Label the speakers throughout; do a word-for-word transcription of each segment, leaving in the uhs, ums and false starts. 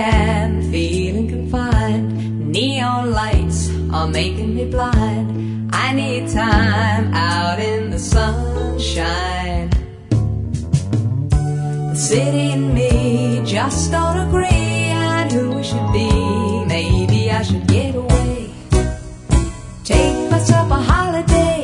Speaker 1: can, feeling confined. Neon lights are making me blind. I need time out in the sunshine. The city and me just don't agree on who we should be. Maybe I should get away, take myself a holiday.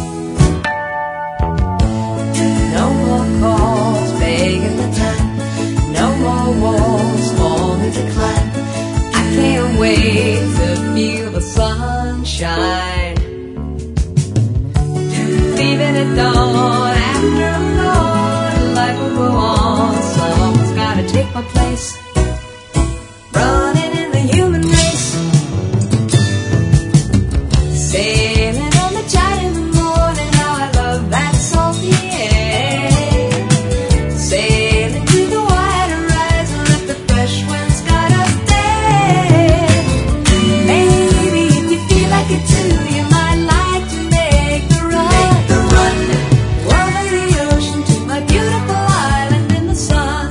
Speaker 1: No more calls begging the time, no more walls for me to climb. I can't wait to feel the sunshine. Leaving at dawn, after I'm gone, life will go on. Someone's gotta take my place, running in the human race. Sailing on the tide in the morning, how I love that salty air. Sailing to the wide horizon, let the fresh winds guide us there. Maybe if you feel like it too, you might like to make the run. Make the run. Over the ocean to my beautiful island in the sun.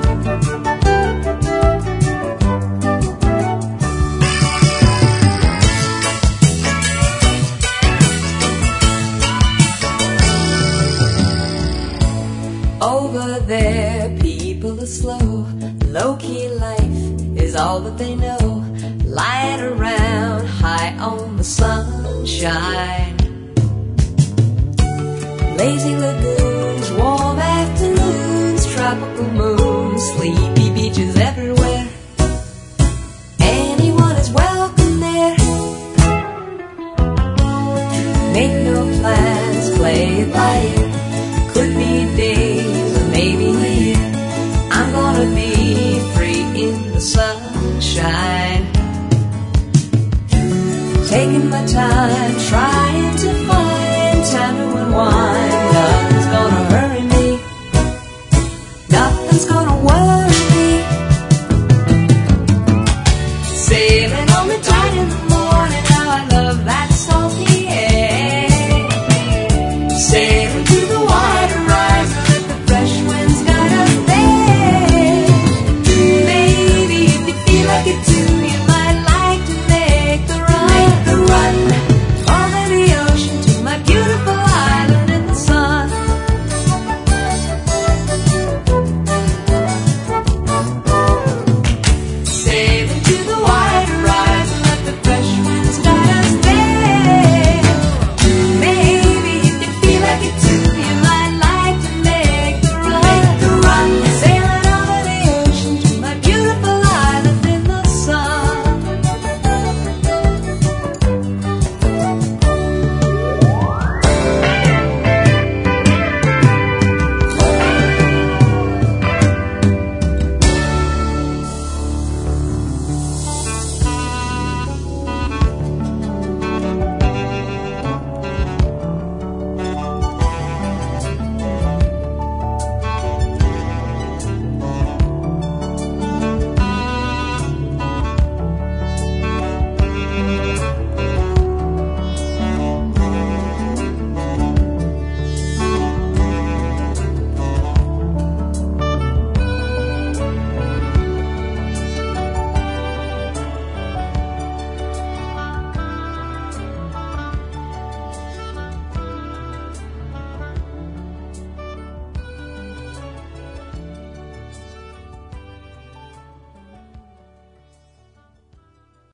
Speaker 1: Over there, people are slow. Low-key life is all that they know. Light around, high on the sunshine. Lazy lagoons, warm afternoons, tropical moons, sleepy beaches everywhere. Anyone is welcome there. Make no plans, play it by ear. Could be days or maybe a year. I'm gonna be free in the sunshine. Taking my time, trying